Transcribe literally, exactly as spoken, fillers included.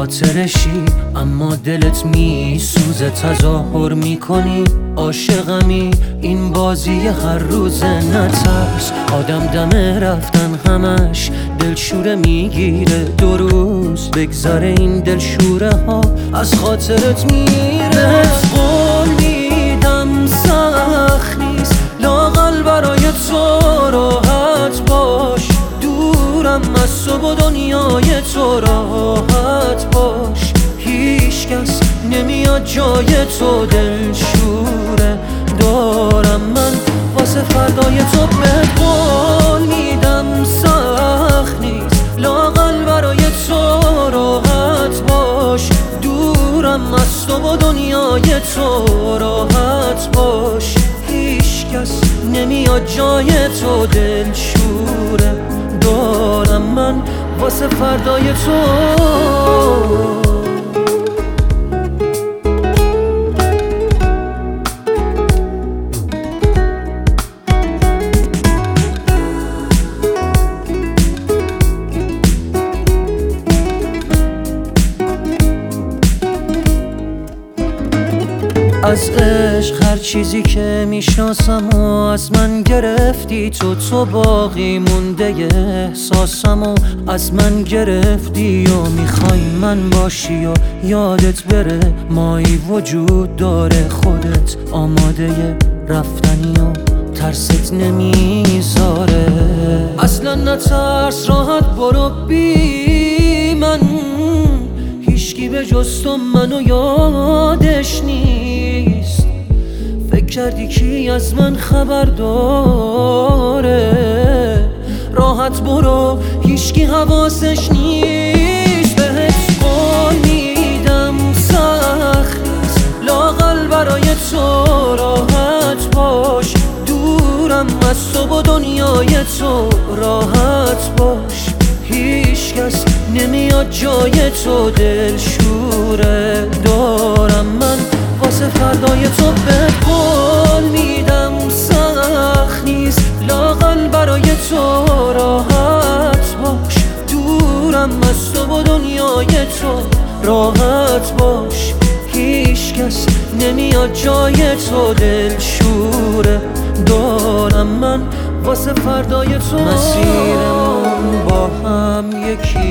خاطرشی اما دلت می سوزه، تظاهر میکنی عاشقمی، این بازی هر روزه. نترس آدم دم رفتن همش دلشوره میگیره، دو روز بگذره این دلشوره ها از خاطرت میره. قول میدم سخت نیست لااقل برای تو راحت باش، دورم از تو و دنیای تو راحت باش، هیچ کس نمیاد جای تو دلشوره دارم من واسه فردای تو. به قول میدم سخت نیست لااقل برای تو راحت باش، دورم از تو و دنیای تو راحت باش، هیچ کس نمیاد جای تو دلشوره دارم من واسه فردای تو. از عشق هر چیزی که میشناسم و از من گرفتی تو، تو باقی مونده احساسم و از من گرفتی و میخوای من باشی و یادت بره مایی وجود داره، خودت آماده رفتنی و ترست نمیذاره. اصلا نترس راحت برو بی من، هیچکی به جز تو منو یادش نیست، فکر کردی کی از من خبر داره، راحت برو هیچکی حواسش نیست. بهت قول میدم سخت نیست لااقل برای تو راحت باش، دورم از تو و دنیای تو راحت باش، هیچ کس نمیاد جای تو دلشوره دارم من واسه فردای تو. به قول میدم سخت نیست لااقل برای تو راحت باش، دورم از تو و دنیای تو راحت باش، هیچ کس نمیاد جای تو دلشوره دارم من واسه فردای تو. مسیرمون با هم یکی